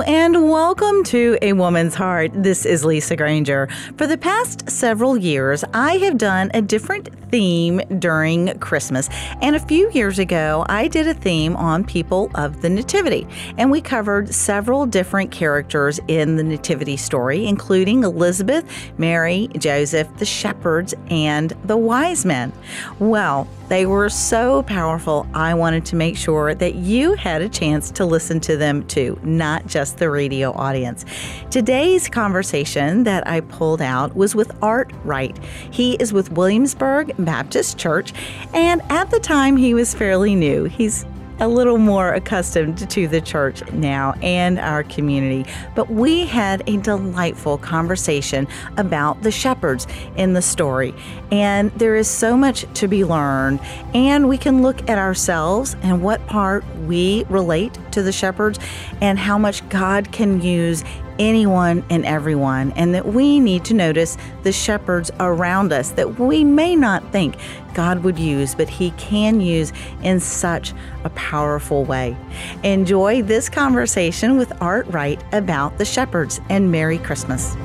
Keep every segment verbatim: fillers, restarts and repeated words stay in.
and welcome to A Woman's Heart. This is Lisa Granger. For the past several years, I have done a different theme during Christmas. And a few years ago, I did a theme on people of the Nativity. And we covered several different characters in the Nativity story, including Elizabeth, Mary, Joseph, the shepherds, and the wise men. Well, they were so powerful, I wanted to make sure that you had a chance to listen to them too, not just the radio audience. Today's conversation that I pulled out was with Art Wright. He is with Williamsburg Baptist Church, and at the time he was fairly new. He's a little more accustomed to the church now and our community. But we had a delightful conversation about the shepherds in the story. And there is so much to be learned. And we can look at ourselves and what part we relate to the shepherds and how much God can use anyone and everyone, and that we need to notice the shepherds around us that we may not think God would use, but He can use in such a powerful way. Enjoy this conversation with Art Wright about the shepherds, and Merry Christmas.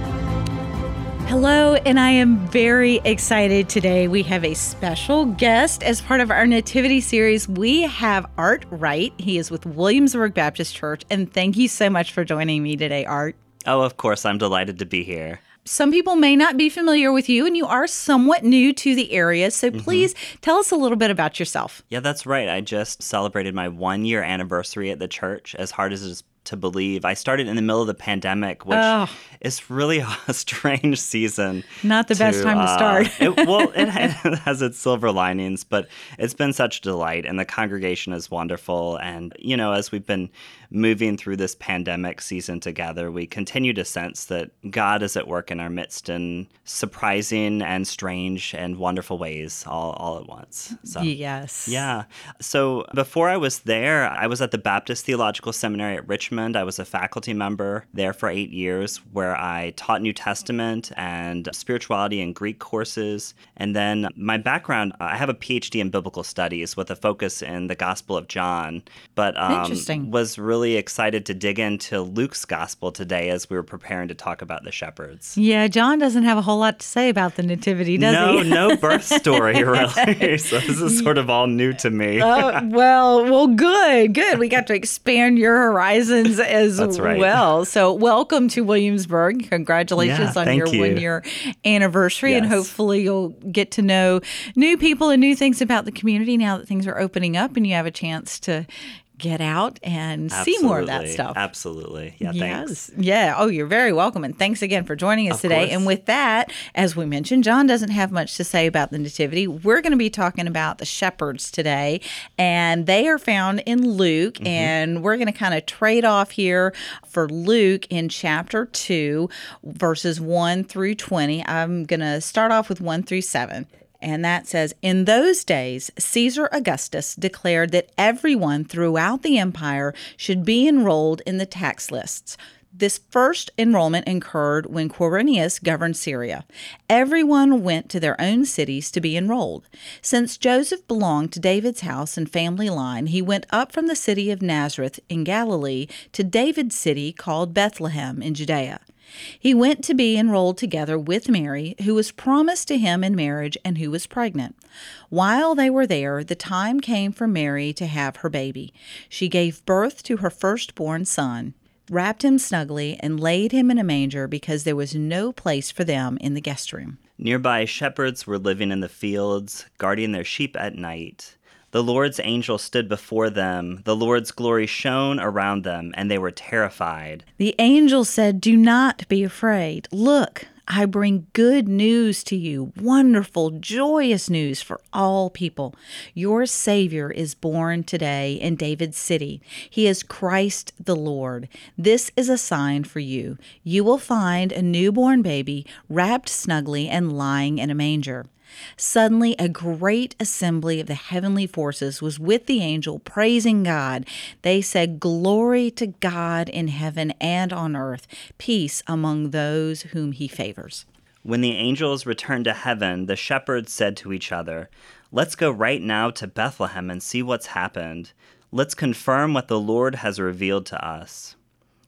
Hello, and I am very excited today. We have a special guest as part of our Nativity series. We have Art Wright. He is with Williamsburg Baptist Church, and thank you so much for joining me today, Art. Oh, of course. I'm delighted to be here. Some people may not be familiar with you, and you are somewhat new to the area, so please mm-hmm. tell us a little bit about yourself. Yeah, that's right. I just celebrated my one-year anniversary at the church, as hard as it is to believe. I started in the middle of the pandemic, which oh. is really a strange season. Not the to, best time to uh, start. it, well, it, it has its silver linings, but it's been such a delight, and the congregation is wonderful. And, you know, as we've been moving through this pandemic season together, we continue to sense that God is at work in our midst in surprising and strange and wonderful ways all, all at once. So, yes. Yeah. So before I was there, I was at the Baptist Theological Seminary at Richmond. I was a faculty member there for eight years where I taught New Testament and spirituality and Greek courses. And then my background, I have a P H D in biblical studies with a focus in the Gospel of John, but um, Interesting. was really excited to dig into Luke's Gospel today as we were preparing to talk about the shepherds. Yeah, John doesn't have a whole lot to say about the Nativity, does no, he? No, no birth story, really. So this is sort of all new to me. uh, well, well, good, good. We got to expand your horizons as That's right. well. So welcome to Williamsburg. Congratulations yeah, on your you. one-year anniversary, yes. and hopefully you'll get to know new people and new things about the community now that things are opening up and you have a chance to get out and Absolutely. see more of that stuff. Absolutely. Yeah, yes. thanks. Yeah. Oh, you're very welcome. And thanks again for joining us of today. Course. And with that, as we mentioned, John doesn't have much to say about the Nativity. We're going to be talking about the shepherds today, and they are found in Luke. Mm-hmm. And we're going to kind of trade off here for Luke in chapter two, verses one through twenty. I'm going to start off with one through seven. And that says, in those days, Caesar Augustus declared that everyone throughout the empire should be enrolled in the tax lists. This first enrollment occurred when Quirinius governed Syria. Everyone went to their own cities to be enrolled. Since Joseph belonged to David's house and family line, he went up from the city of Nazareth in Galilee to David's city called Bethlehem in Judea. He went to be enrolled together with Mary, who was promised to him in marriage and who was pregnant. While they were there, the time came for Mary to have her baby. She gave birth to her firstborn son, wrapped him snugly, and laid him in a manger because there was no place for them in the guest room. Nearby, shepherds were living in the fields, guarding their sheep at night. The Lord's angel stood before them. The Lord's glory shone around them, and they were terrified. The angel said, "Do not be afraid. Look, I bring good news to you, wonderful, joyous news for all people. Your Savior is born today in David's city. He is Christ the Lord. This is a sign for you. You will find a newborn baby wrapped snugly and lying in a manger." Suddenly, a great assembly of the heavenly forces was with the angel, praising God. They said, "Glory to God in heaven and on earth, peace among those whom he favors." When the angels returned to heaven, the shepherds said to each other, "Let's go right now to Bethlehem and see what's happened. Let's confirm what the Lord has revealed to us."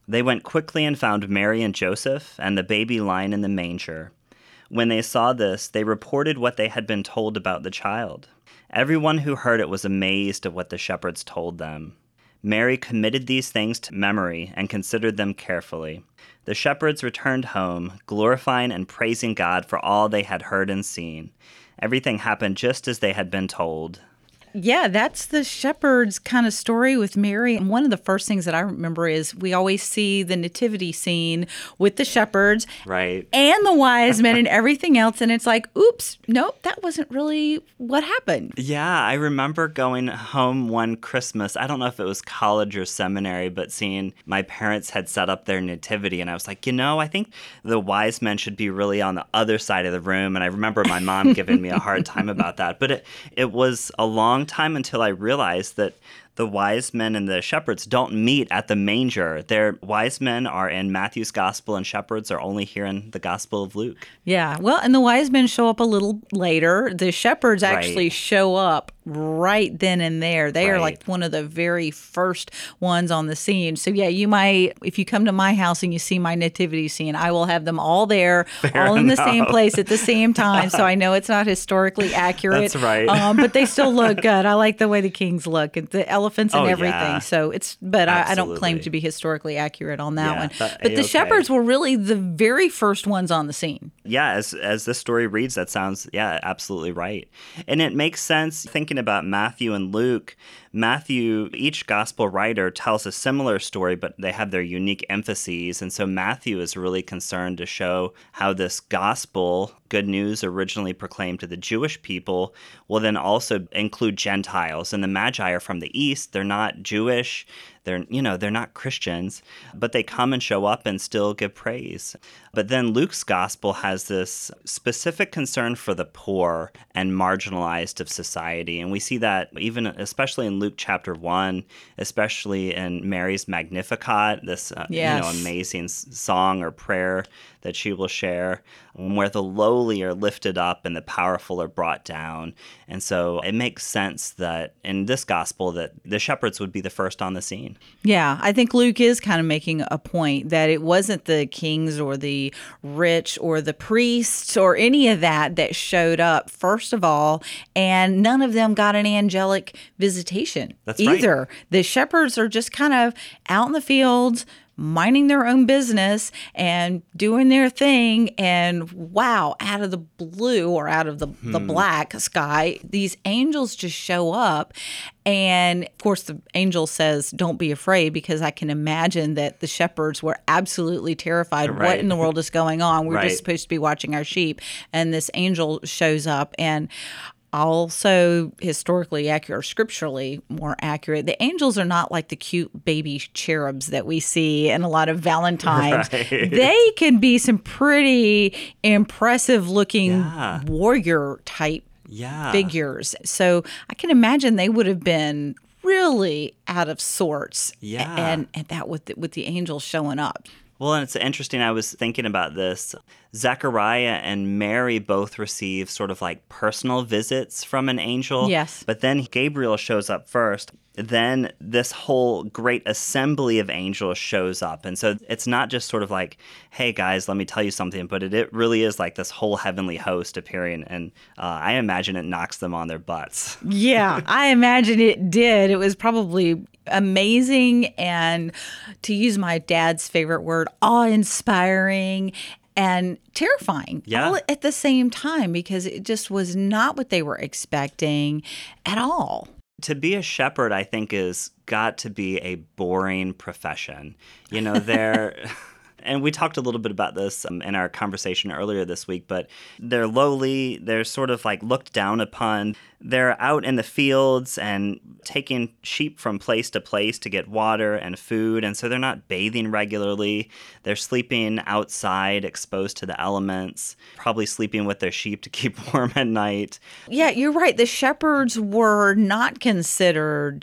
They went quickly and found Mary and Joseph and the baby lying in the manger. When they saw this, they reported what they had been told about the child. Everyone who heard it was amazed at what the shepherds told them. Mary committed these things to memory and considered them carefully. The shepherds returned home, glorifying and praising God for all they had heard and seen. Everything happened just as they had been told. Yeah, that's the shepherds kind of story with Mary. And one of the first things that I remember is we always see the nativity scene with the shepherds right. and the wise men and everything else. And it's like, oops, nope, that wasn't really what happened. Yeah, I remember going home one Christmas. I don't know if it was college or seminary, but seeing my parents had set up their nativity. And I was like, you know, I think the wise men should be really on the other side of the room. And I remember my mom giving me a hard time about that. But it, it was a long time until I realized that the wise men and the shepherds don't meet at the manger. Their wise men are in Matthew's gospel and shepherds are only here in the gospel of Luke. Yeah, well, and the wise men show up a little later. The shepherds actually right. show up right then and there. They right. are like one of the very first ones on the scene. So yeah, you might, if you come to my house and you see my nativity scene, I will have them all there, Fair all in enough. the same place at the same time. So I know it's not historically accurate. That's right. Um, but they still look good. I like the way the kings look, and the elephants and oh, everything. Yeah. So it's, but I, I don't claim to be historically accurate on that yeah, one. That, but the okay. shepherds were really the very first ones on the scene. Yeah, as as this story reads, that sounds, yeah, absolutely right. And it makes sense thinking about Matthew and Luke. Matthew, each gospel writer tells a similar story, but they have their unique emphases. And so Matthew is really concerned to show how this gospel, good news originally proclaimed to the Jewish people, will then also include Gentiles. And the Magi are from the East. They're not Jewish. They're, you know, they're not Christians, but they come and show up and still give praise. But then Luke's gospel has this specific concern for the poor and marginalized of society. And we see that even, especially in Luke chapter one, especially in Mary's Magnificat, this uh, yes. you know, amazing song or prayer that she will share, where the lowly are lifted up and the powerful are brought down. And so it makes sense that in this gospel that the shepherds would be the first on the scene. Yeah, I think Luke is kind of making a point that it wasn't the kings or the rich or the priests or any of that that showed up, first of all, and none of them got an angelic visitation That's either. Right. The shepherds are just kind of out in the fields, minding their own business and doing their thing. And wow, out of the blue or out of the, hmm. the black sky, these angels just show up. And of course, the angel says, don't be afraid, because I can imagine that the shepherds were absolutely terrified. Right. What in the world is going on? We're right. just supposed to be watching our sheep. And this angel shows up, and also historically accurate or scripturally more accurate. The angels are not like the cute baby cherubs that we see in a lot of Valentines. Right. They can be some pretty impressive looking yeah. warrior type yeah. figures. So I can imagine they would have been really out of sorts. Yeah. And, and that with the, with the angels showing up. Well, and it's interesting. I was thinking about this. Zechariah and Mary both receive sort of like personal visits from an angel. Yes. But then Gabriel shows up first. Then this whole great assembly of angels shows up. And so it's not just sort of like, hey, guys, let me tell you something, but it, it really is like this whole heavenly host appearing. And uh, I imagine it knocks them on their butts. Yeah, I imagine it did. It was probably amazing and, to use my dad's favorite word, awe-inspiring and terrifying yeah. all at the same time, because it just was not what they were expecting at all. To be a shepherd, I think, is got to be a boring profession. You know, they're... And we talked a little bit about this um, in our conversation earlier this week, but they're lowly, they're sort of like looked down upon. They're out in the fields and taking sheep from place to place to get water and food, and so they're not bathing regularly. They're sleeping outside, exposed to the elements, probably sleeping with their sheep to keep warm at night. Yeah, you're right. The shepherds were not considered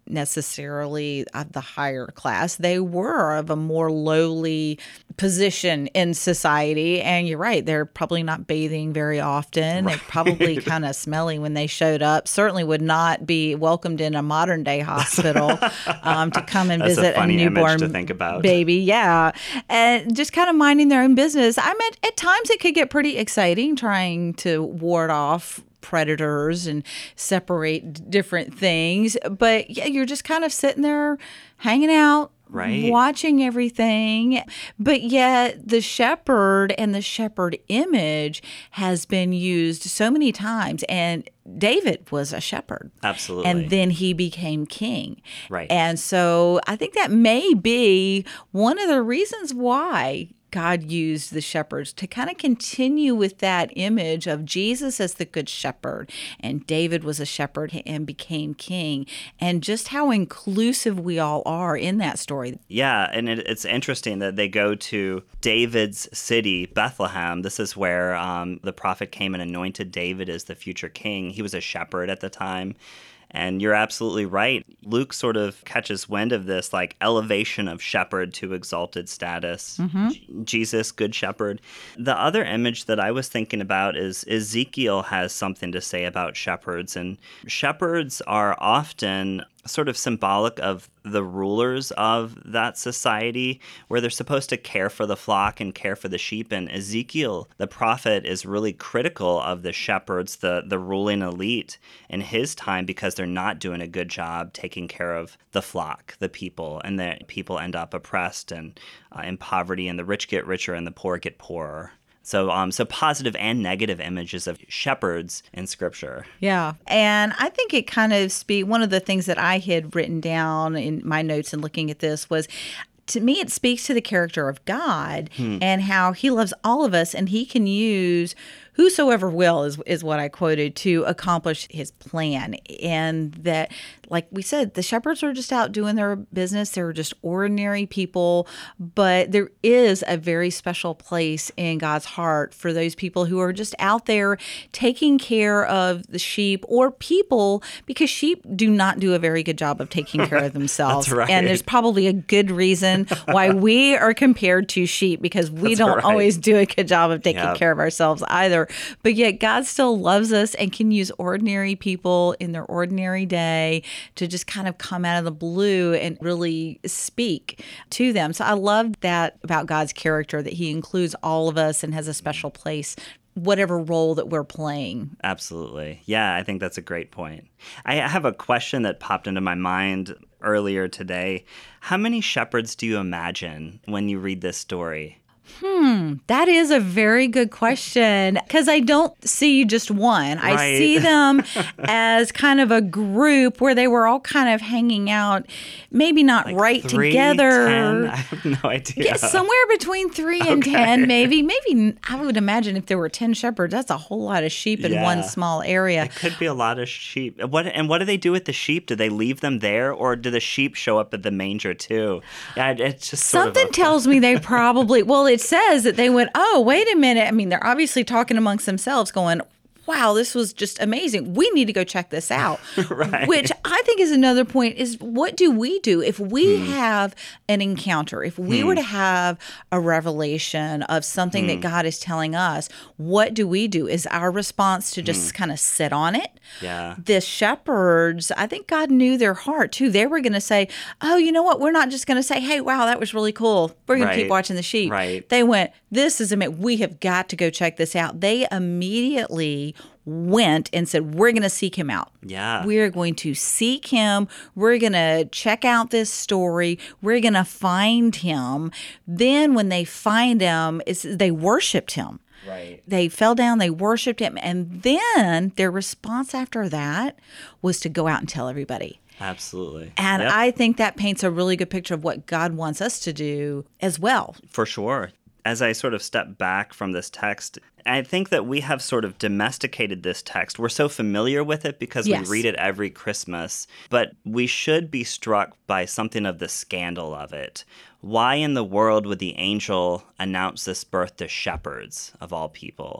necessarily of the higher class. They were of a more lowly position in society. And you're right, they're probably not bathing very often. Right. They're probably kind of smelly when they showed up. Certainly would not be welcomed in a modern day hospital um, to come and That's visit a, funny a newborn image to think about. baby. Yeah. And just kind of minding their own business. I mean, at times it could get pretty exciting trying to ward off predators and separate different things. But yeah, you're just kind of sitting there hanging out, right, watching everything. But yet the shepherd and the shepherd image has been used so many times. And David was a shepherd. Absolutely. And then he became king. Right. And so I think that may be one of the reasons why God used the shepherds to kind of continue with that image of Jesus as the good shepherd, and David was a shepherd and became king, and just how inclusive we all are in that story. Yeah, and it, it's interesting that they go to David's city, Bethlehem. This is where um, the prophet came and anointed David as the future king. He was a shepherd at the time. And you're absolutely right. Luke sort of catches wind of this, like, elevation of shepherd to exalted status. Mm-hmm. J- Jesus, good shepherd. The other image that I was thinking about is Ezekiel has something to say about shepherds. And shepherds are often sort of symbolic of the rulers of that society, where they're supposed to care for the flock and care for the sheep. And Ezekiel, the prophet, is really critical of the shepherds, the, the ruling elite in his time, because they're not doing a good job taking care of the flock, the people, and the people end up oppressed and uh, in poverty, and the rich get richer and the poor get poorer. So um, so positive and negative images of shepherds in Scripture. Yeah. And I think it kind of speak. One of the things that I had written down in my notes and looking at this was, to me, it speaks to the character of God hmm. and how he loves all of us, and he can use whosoever will, is, is what I quoted, to accomplish his plan. And that, like we said, the shepherds are just out doing their business. They're just ordinary people. But there is a very special place in God's heart for those people who are just out there taking care of the sheep or people, because sheep do not do a very good job of taking care of themselves. That's right. And there's probably a good reason why we are compared to sheep, because we That's don't right. always do a good job of taking yep. care of ourselves either. But yet God still loves us and can use ordinary people in their ordinary day to just kind of come out of the blue and really speak to them. So I love that about God's character, that he includes all of us and has a special place, whatever role that we're playing. Absolutely. Yeah, I think that's a great point. I have a question that popped into my mind earlier today. How many shepherds do you imagine when you read this story? Hmm, that is a very good question, because I don't see just one. Right. I see them as kind of a group where they were all kind of hanging out, maybe not like right three, together. ten? I have no idea. Yeah, somewhere between three and okay. ten, maybe. Maybe I would imagine if there were ten shepherds, that's a whole lot of sheep in yeah. one small area. It could be a lot of sheep. What and what do they do with the sheep? Do they leave them there, or do the sheep show up at the manger too? Yeah, it's just sort something of a... tells me they probably. Well, it says that they went, oh, wait a minute. I mean, they're obviously talking amongst themselves going, wow, this was just amazing. We need to go check this out. Right. Which I think is another point, is what do we do if we hmm. have an encounter, if we hmm. were to have a revelation of something hmm. that God is telling us, what do we do? Is our response to just hmm. kind of sit on it? Yeah. The shepherds, I think God knew their heart too. They were going to say, oh, you know what? We're not just going to say, hey, wow, that was really cool. We're going right. to keep watching the sheep. Right. They went, this is amazing. We have got to go check this out. They immediately went and said, we're going to seek him out. Yeah. We're going to seek him. We're going to check out this story. We're going to find him. Then when they find him, it's, they worshiped him. Right. They fell down, they worshiped him. And then their response after that was to go out and tell everybody. Absolutely. And yep. I think that paints a really good picture of what God wants us to do as well. For sure. As I sort of step back from this text, I think that we have sort of domesticated this text. We're so familiar with it because yes. we read it every Christmas, but we should be struck by something of the scandal of it. Why in the world would the angel announce this birth to shepherds, of all people?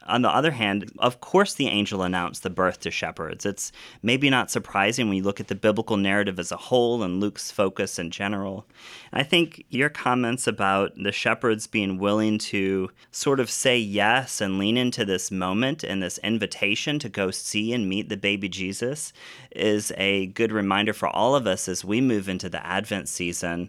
on the other hand, of course the angel announced the birth to shepherds. It's maybe not surprising when you look at the biblical narrative as a whole and Luke's focus in general. And I think your comments about the shepherds being willing to sort of say yes and lean into this moment and this invitation to go see and meet the baby Jesus is a good reminder for all of us as we move into the Advent season.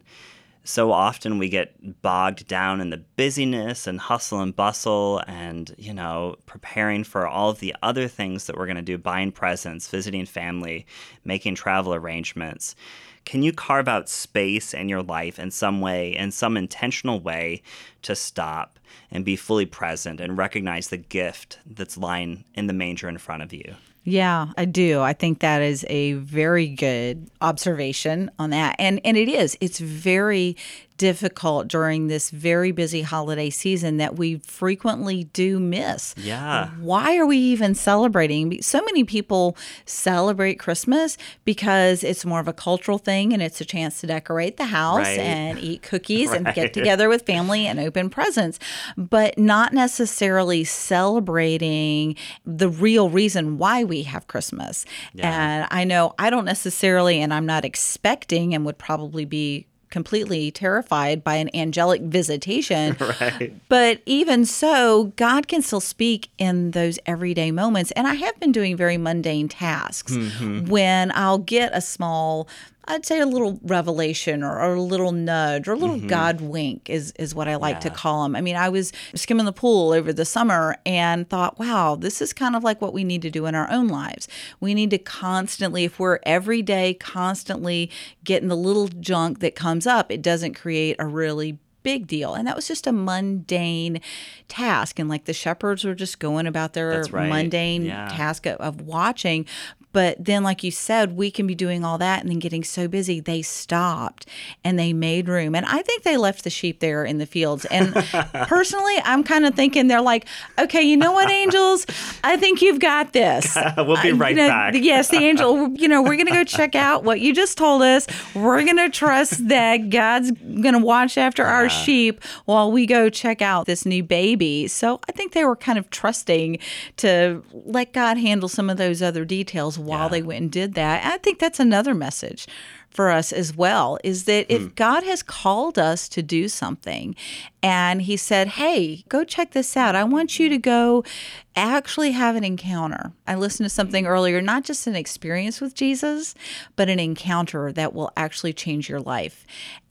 So often we get bogged down in the busyness and hustle and bustle and, you know, preparing for all of the other things that we're going to do, buying presents, visiting family, making travel arrangements. Can you carve out space in your life in some way, in some intentional way, to stop and be fully present and recognize the gift that's lying in the manger in front of you? Yeah, I do. I think that is a very good observation on that. And and it is. It's very difficult during this very busy holiday season that we frequently do miss. Yeah. Why are we even celebrating? So many people celebrate Christmas because it's more of a cultural thing and it's a chance to decorate the house Right. and eat cookies Right. and get together with family and open presents, but not necessarily celebrating the real reason why we have Christmas. Yeah. And I know I don't necessarily, and I'm not expecting and would probably be completely terrified by an angelic visitation. Right. But even so, God can still speak in those everyday moments. And I have been doing very mundane tasks Mm-hmm. when I'll get a small, I'd say a little revelation or, or a little nudge or a little God wink is, is what I like to Yeah. call them. I mean, I was skimming the pool over the summer and thought, wow, this is kind of like what we need to do in our own lives. We need to constantly, if we're every day constantly getting the little junk that comes up, it doesn't create a really big deal. And that was just a mundane task. And like the shepherds were just going about their That's right. mundane Yeah. task of, of watching. But then, like you said, we can be doing all that and then getting so busy, they stopped and they made room. And I think they left the sheep there in the fields. And personally, I'm kind of thinking they're like, okay, you know what, angels? I think you've got this. We'll be Uh, right you know, back. Yes, the angel, you know, we're going to go check out what you just told us. We're going to trust that God's going to watch after our sheep while we go check out this new baby. So I think they were kind of trusting to let God handle some of those other details while Yeah. they went and did that. I think that's another message for us as well, is that if Hmm. God has called us to do something and he said, hey, go check this out. I want you to go actually have an encounter. I listened to something earlier, not just an experience with Jesus, but an encounter that will actually change your life.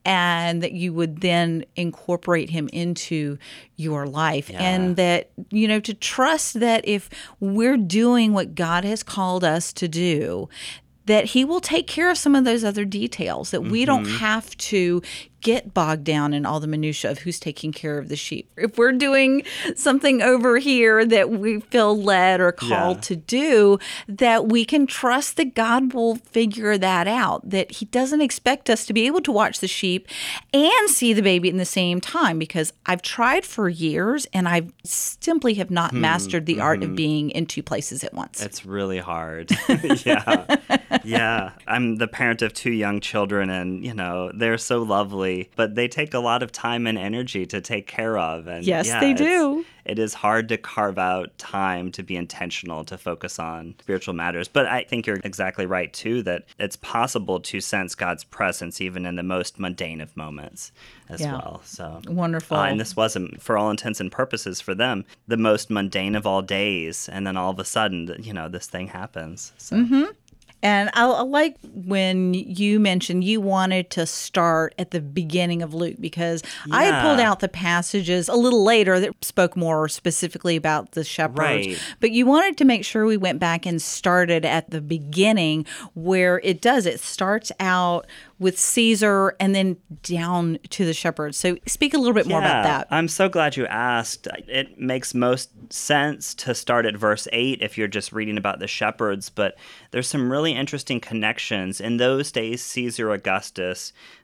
And that you would then incorporate him into your life. Yeah. And that, you know, to trust that if we're doing what God has called us to do, that he will take care of some of those other details, that we don't have to get bogged down in all the minutia of who's taking care of the sheep. If we're doing something over here that we feel led or called Yeah. to do, that we can trust that God will figure that out, that he doesn't expect us to be able to watch the sheep and see the baby in the same time, because I've tried for years and I simply have not mastered the art of being in two places at once. It's really hard. Yeah. Yeah. I'm the parent of two young children and, you know, they're so lovely, but they take a lot of time and energy to take care of. And Yes, yeah, they it's- do. It is hard to carve out time to be intentional, to focus on spiritual matters. But I think you're exactly right, too, that it's possible to sense God's presence even in the most mundane of moments as Yeah. well. So Wonderful. Uh, and this wasn't, for all intents and purposes for them, the most mundane of all days. And then all of a sudden, you know, this thing happens. So. Mm-hmm. And I, I like when you mentioned you wanted to start at the beginning of Luke, because I had pulled Yeah. out the passages a little later that spoke more specifically about the shepherds. Right. But you wanted to make sure we went back and started at the beginning where it does. It starts out with Caesar and then down to the shepherds. So speak a little bit more about Yeah, that. I'm so glad you asked. It makes most sense to start at verse eight if you're just reading about the shepherds, but there's some really interesting connections. In those days, Caesar Augustus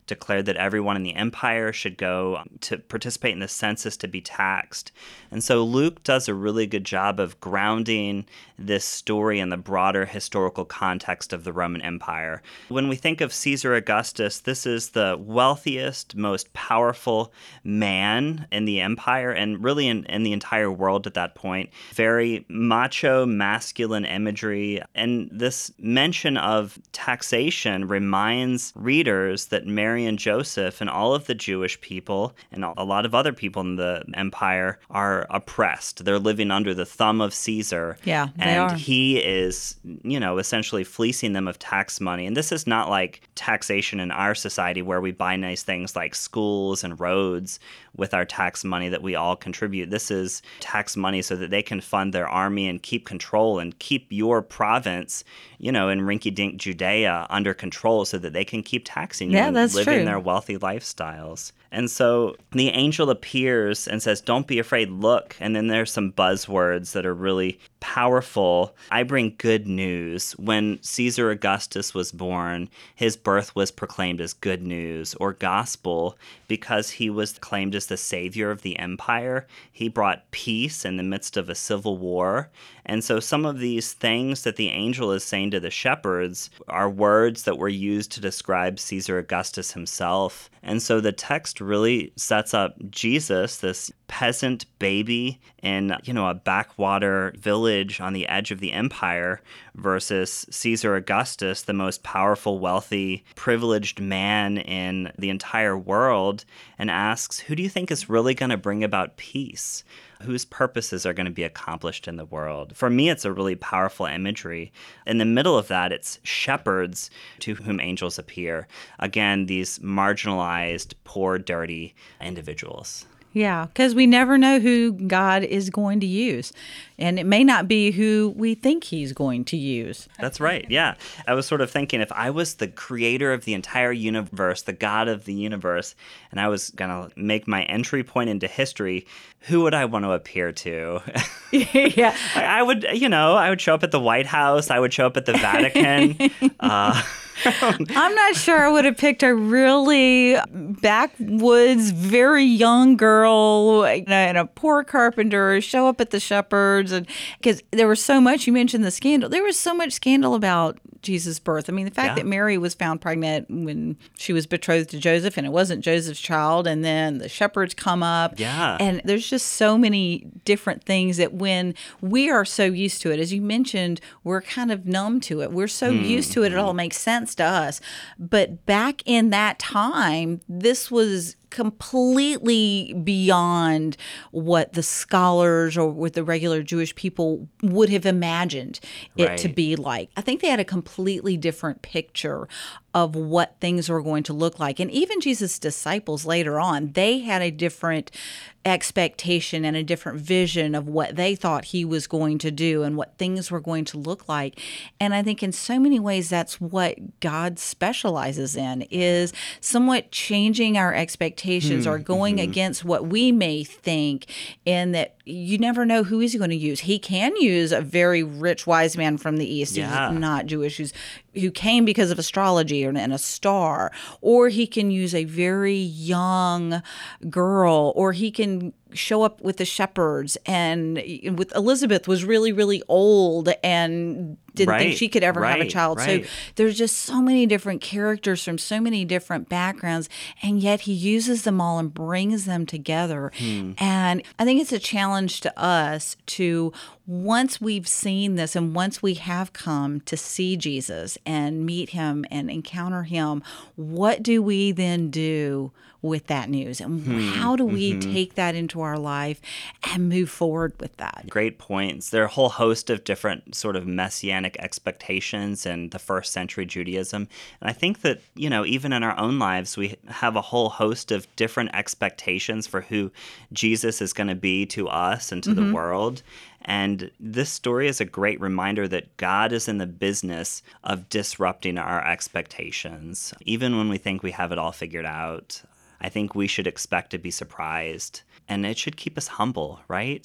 declared that everyone in the empire should go to participate in the census to be taxed. And so Luke does a really good job of grounding this story in the broader historical context of the Roman Empire. When we think of Caesar Augustus, this is the wealthiest, most powerful man in the empire and really in, in the entire world at that point. Very macho, masculine imagery. And this mention of taxation reminds readers that Mary and Joseph and all of the Jewish people and a lot of other people in the empire are oppressed. They're living under the thumb of Caesar. Yeah, they and are. he is, you know, essentially fleecing them of tax money. And this is not like taxation in our society where we buy nice things like schools and roads with our tax money that we all contribute. This is tax money so that they can fund their army and keep control and keep your province, you know, in rinky-dink Judea under control so that they can keep taxing you Yeah, and that's living true. their wealthy lifestyles. And so the angel appears and says, "Don't be afraid, look." And then there's some buzzwords that are really powerful. I bring good news. When Caesar Augustus was born, his birth was proclaimed as good news or gospel because he was claimed as the savior of the empire. He brought peace in the midst of a civil war. And so some of these things that the angel is saying to the shepherds are words that were used to describe Caesar Augustus himself. And so the text really sets up Jesus, this peasant baby in, you know, a backwater village on the edge of the empire, versus Caesar Augustus, the most powerful, wealthy, privileged man in the entire world, and asks, who do you think is really going to bring about peace? Whose purposes are going to be accomplished in the world? For me, it's a really powerful imagery. In the middle of that, it's shepherds to whom angels appear. Again, these marginalized, poor, dirty individuals. Yeah, because we never know who God is going to use. And it may not be who we think he's going to use. That's right. Yeah. I was sort of thinking, if I was the creator of the entire universe, the God of the universe, and I was going to make my entry point into history, who would I want to appear to? Yeah. I would, you know, I would show up at the White House. I would show up at the Vatican. uh, I'm not sure I would have picked a really backwoods, very young girl and a poor carpenter show up at the shepherds. And because there was so much, you mentioned the scandal. There was so much scandal about Jesus' birth. I mean, the fact Yeah. that Mary was found pregnant when she was betrothed to Joseph and it wasn't Joseph's child. And then the shepherds come up. Yeah. And there's just so many different things that when we are so used to it, as you mentioned, we're kind of numb to it. We're so used to it, it all makes sense to us. But back in that time, this was completely beyond what the scholars or what the regular Jewish people would have imagined it Right. to be like. I think they had a completely different picture of what things were going to look like. And even Jesus' disciples later on, they had a different expectation and a different vision of what they thought he was going to do and what things were going to look like. And I think in so many ways, that's what God specializes in, is somewhat changing our expectations or going against what we may think, in that you never know who he's going to use. He can use a very rich, wise man from the East Yeah. who's not Jewish, who's, who came because of astrology or, and a star, or he can use a very young girl, or he can show up with the shepherds, and with Elizabeth was really, really old and didn't think Right, she could ever have a right, child. right. So there's just so many different characters from so many different backgrounds, and yet he uses them all and brings them together. Hmm. And I think it's a challenge to us to, once we've seen this and once we have come to see Jesus and meet him and encounter him, what do we then do with that news? And how do we Mm-hmm. take that into our life and move forward with that? Great points. There are a whole host of different sort of messianic expectations in the first century Judaism. And I think that, you know, even in our own lives, we have a whole host of different expectations for who Jesus is going to be to us and to the world. And this story is a great reminder that God is in the business of disrupting our expectations. Even when we think we have it all figured out, I think we should expect to be surprised. And it should keep us humble, right?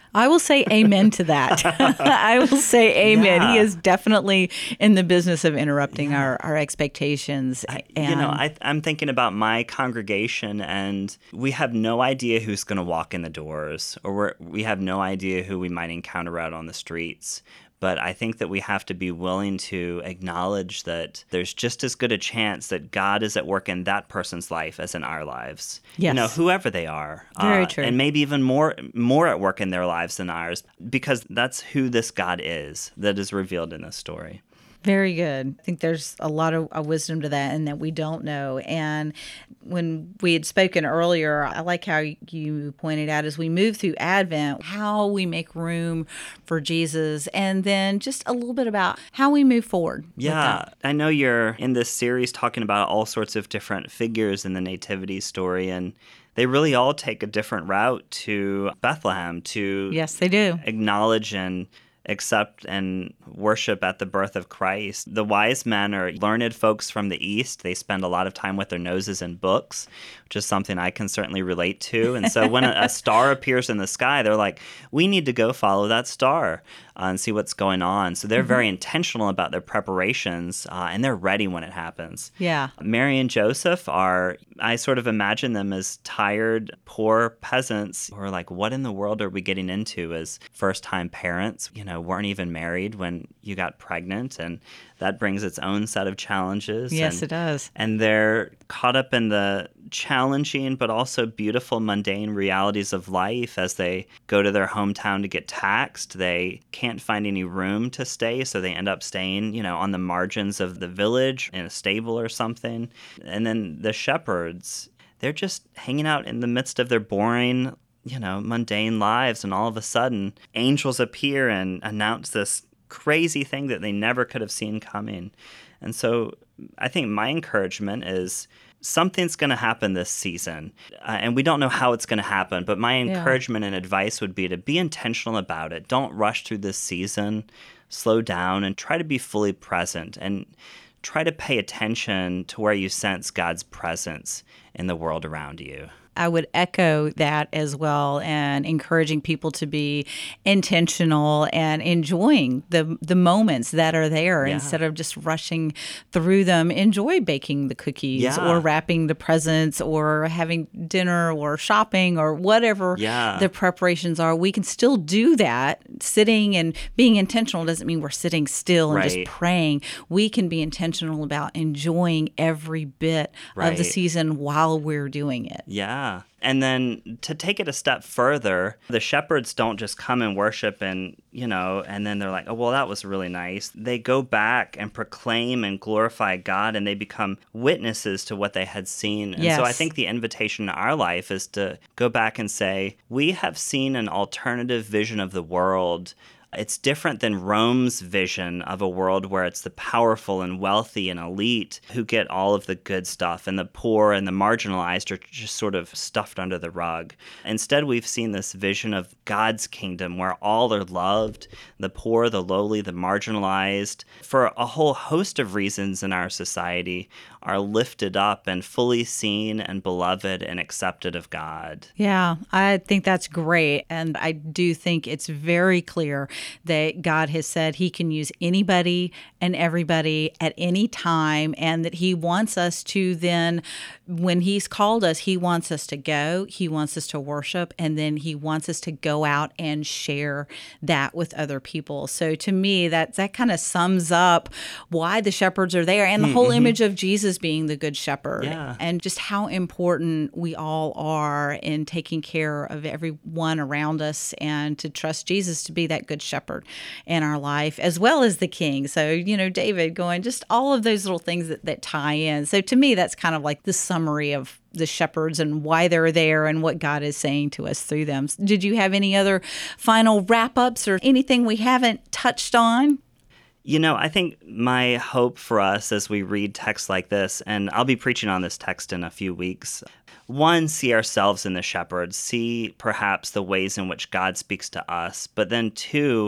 I will say amen to that. I will say amen. Yeah. He is definitely in the business of interrupting yeah. our, our expectations. I, and, you know, I, I'm thinking about my congregation, and we have no idea who's going to walk in the doors, or we're, we have no idea who we might encounter out on the streets. But I think that we have to be willing to acknowledge that there's just as good a chance that God is at work in that person's life as in our lives. Yes. You know, whoever they are. Very uh, true. And maybe even more more at work in their lives than ours, because that's who this God is that is revealed in this story. Very good. I think there's a lot of uh, wisdom to that and that we don't know. And when we had spoken earlier, I like how you pointed out as we move through Advent, how we make room for Jesus, and then just a little bit about how we move forward. Yeah, I know you're in this series talking about all sorts of different figures in the Nativity story, and they really all take a different route to Bethlehem to yes, they do. acknowledge and accept and worship at the birth of Christ. The wise men are learned folks from the East. They spend a lot of time with their noses in books, which is something I can certainly relate to. And so when a, a star appears in the sky, they're like, we need to go follow that star uh, and see what's going on. So they're mm-hmm. very intentional about their preparations, uh, and they're ready when it happens. Yeah. Mary and Joseph are, I sort of imagine them as tired, poor peasants who are like, what in the world are we getting into as first-time parents? You know, weren't even married when you got pregnant, and that brings its own set of challenges. Yes, and, it does. And they're caught up in the challenging but also beautiful mundane realities of life as they go to their hometown to get taxed. They can't find any room to stay, so they end up staying, you know, on the margins of the village in a stable or something. And then the shepherds, they're just hanging out in the midst of their boring, you know, mundane lives, and all of a sudden angels appear and announce this crazy thing that they never could have seen coming. And so I think my encouragement is something's going to happen this season, uh, and we don't know how it's going to happen, but my encouragement yeah. and advice would be to be intentional about it. Don't rush through this season. Slow down and try to be fully present, and try to pay attention to where you sense God's presence in the world around you. I would echo that as well, and encouraging people to be intentional and enjoying the the moments that are there yeah. instead of just rushing through them. Enjoy baking the cookies yeah. or wrapping the presents or having dinner or shopping or whatever yeah. the preparations are. We can still do that. Sitting and being intentional doesn't mean we're sitting still and right. just praying. We can be intentional about enjoying every bit right. of the season while we're doing it. Yeah. And then to take it a step further, the shepherds don't just come and worship and, you know, and then they're like, oh, well, that was really nice. They go back and proclaim and glorify God, and they become witnesses to what they had seen. And yes. so I think the invitation to our life is to go back and say, we have seen an alternative vision of the world. It's different than Rome's vision of a world where it's the powerful and wealthy and elite who get all of the good stuff, and the poor and the marginalized are just sort of stuffed under the rug. Instead, we've seen this vision of God's kingdom where all are loved, the poor, the lowly, the marginalized, for a whole host of reasons in our society, are lifted up and fully seen and beloved and accepted of God. Yeah, I think that's great. And I do think it's very clear that God has said he can use anybody and everybody at any time, and that he wants us to then, when he's called us, he wants us to go, he wants us to worship, and then he wants us to go out and share that with other people. So to me, that, that kind of sums up why the shepherds are there, and the mm-hmm. whole image of Jesus being the good shepherd, yeah. and just how important we all are in taking care of everyone around us, and to trust Jesus to be that good shepherd in our life, as well as the king. So, you know, David going, just all of those little things that, that tie in. So to me, that's kind of like the summary of the shepherds and why they're there and what God is saying to us through them. Did you have any other final wrap-ups or anything we haven't touched on? You know, I think my hope for us as we read texts like this, and I'll be preaching on this text in a few weeks, one, see ourselves in the shepherds, see perhaps the ways in which God speaks to us, but then two,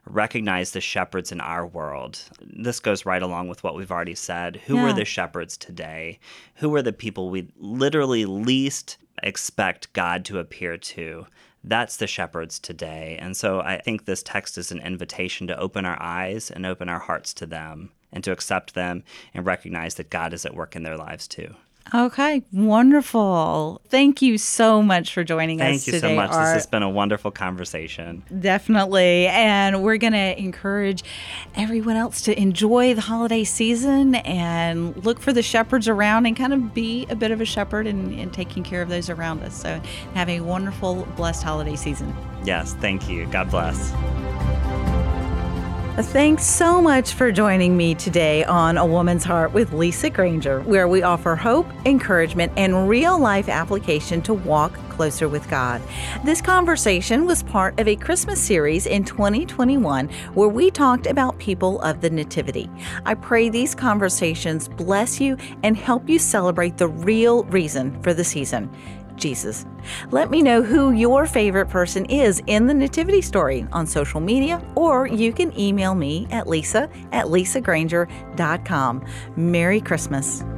recognize the shepherds in our world. This goes right along with what we've already said. Who Yeah. are the shepherds today? Who are the people we literally least expect God to appear to? That's the shepherds today. And so I think this text is an invitation to open our eyes and open our hearts to them and to accept them and recognize that God is at work in their lives too. Okay, wonderful. Thank you so much for joining Thank us you today, so much. Art. This has been a wonderful conversation. Definitely. And we're going to encourage everyone else to enjoy the holiday season and look for the shepherds around and kind of be a bit of a shepherd in, in taking care of those around us. So have a wonderful, blessed holiday season. Yes, thank you. God bless. Thanks so much for joining me today on A Woman's Heart with Lisa Granger, where we offer hope, encouragement, and real-life application to walk closer with God. This conversation was part of a Christmas series in twenty twenty-one where we talked about people of the Nativity. I pray these conversations bless you and help you celebrate the real reason for the season, Jesus. Let me know who your favorite person is in the Nativity story on social media, or you can email me at lisa at lisa granger dot com. Merry Christmas.